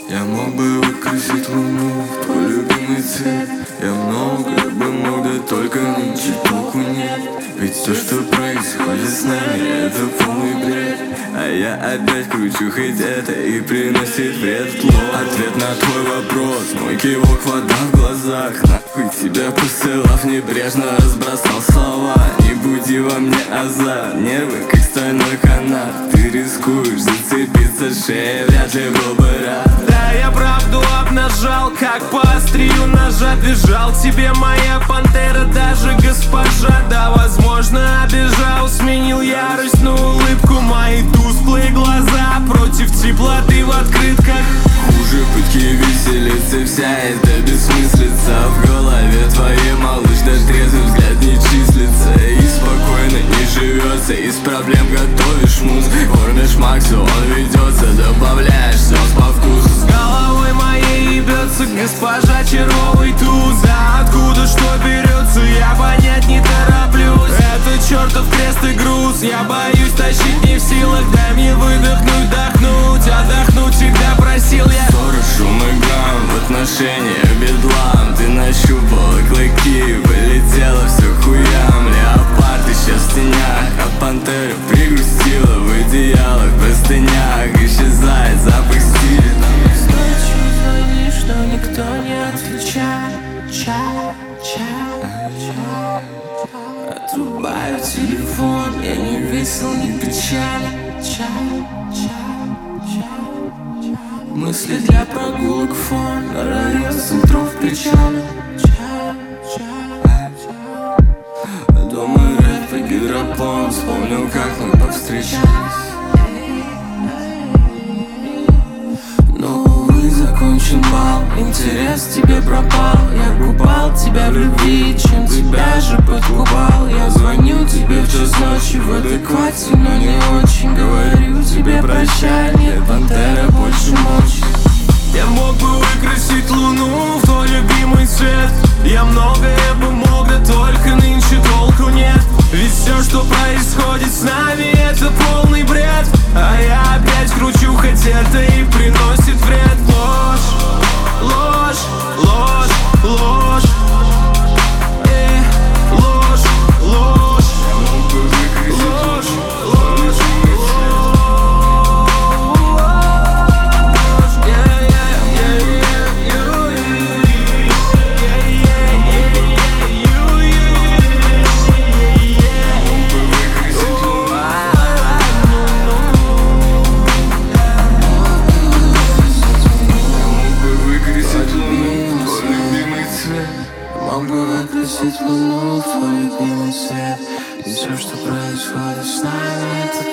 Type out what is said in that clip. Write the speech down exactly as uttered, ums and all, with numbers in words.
Я мог бы выкрасить луну в твой любимый цвет. Я многое бы мог, да только нынче толку нет. Ведь все, что происходит с нами, это полный бред. А я опять кручу, хоть это и приносит вред. Ло, ответ на твой вопрос, мой кивок, вода в глазах. Нахуй тебя посылав, небрежно разбросал слова. Не буди во мне азарт, нервы как стальной канат. Ты рискуешь зацепиться шеей, вряд ли был бы рад. Да, я правду обнажал, как по острию ножа бежал к тебе моя пантера, даже госпожа. Да, возможно, обижал, сменил ярость на улыбку. Мои тусклые глаза против теплоты в открытках. Хуже пытки виселицы, вся эта бессмыслица. В голове твоей, малыш, да трезвый взгляд не числится. И спокойно не живется, из проблем готовишь мусс. Кормишь Максу, он ведется, добавляешь слез по вкусу. С головой моей ебется госпожа червовый туз. А откуда что берется, я понять не тороплюсь. Это чертов крест и груз, я боюсь тащить не в силах. Дай мне выдохнуть, вдохнуть, отдохнуть всегда просил я. Ссоры, шум и гам, в отношениях бедлам. Ты нащупала клыки, полетела все хуям. Леопард исчез в тенях, а пантера пригрустила в одеялах, простынях. Исчезает запах стиля. Ночью звонишь, но никто не отвечает. Ча, ча, ча. Отрубаю телефон, я не весел, не печаль. Ча, ча, ча. Мысли для прогулок фон, район центров печали. Ча, ча, ча. Дома рэп и гидропон, вспомнил, как мы повстречались. Но, увы, закончен бал, интерес тебе пропал. Я купал тебя в любви, чем тебя же подкупал. Я звоню тебе в час ночи в адеквате, но не очень. Говорю тебе прощай, нет, пантера больше мочи. Я мог бы выкрасить луну в твой любимый цвет. Я многое бы мог, да только нынче толку нет. Ведь все, что происходит с нами, это полный бред. А я опять кручу, хоть это и приносит вред. Ложь, ложь, ложь, ложь. Э, ложь, ложь. Ложь, ложь, мог бы выкрасить луну в твой любимый цвет. И все, что происходит с нами, это